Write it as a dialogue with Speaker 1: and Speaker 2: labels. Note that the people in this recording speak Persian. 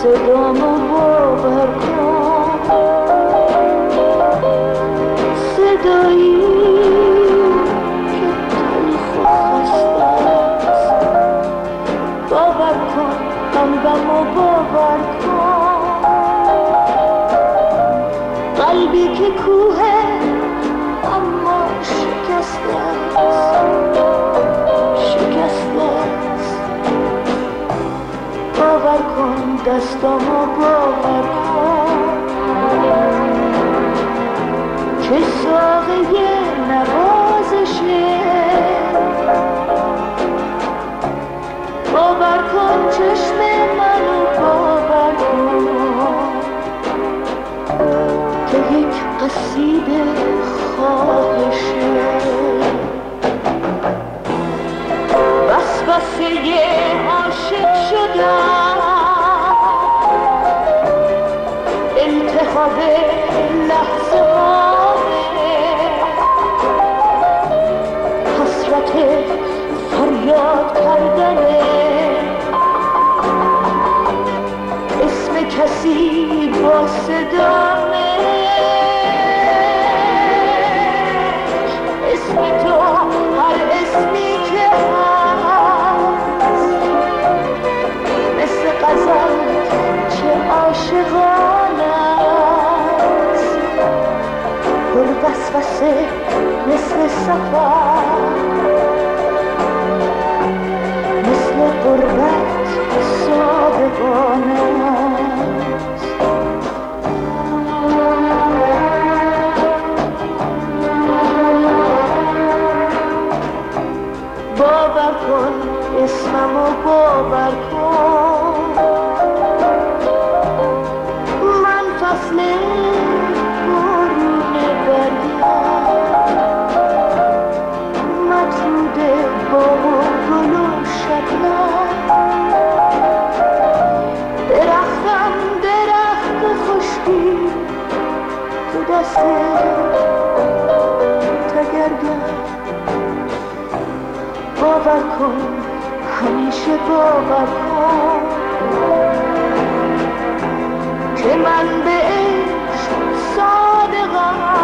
Speaker 1: صدامو باور کن، صدایی که تلخ و خسته است. باور کن قلبمو باور کن، قلبی که کوهه اما شکسته است، شکسته است. باور کن دستامو باور کن که ساقه نوازشه. باور کن چشم منو باور کن که یک قصیده خواهشه. وسوسه عاشق شدم، انتخاب لحظه هامه، حسرت فریاد کردنه، اسم کسی با صدامه، اسم تو هر اسمی که هست، مثل غزل چه عاشقانه است، پر وسوسه مثل سفر، مثل غربت صادقانه است. باور کن اسممو باور کن، من فصل بارون برگم، مطرود باغ و گل و شبنم، درختم درخت خشکی تو دست تگرگم. باور کن همیشه باور کن که من به عشق صادقم،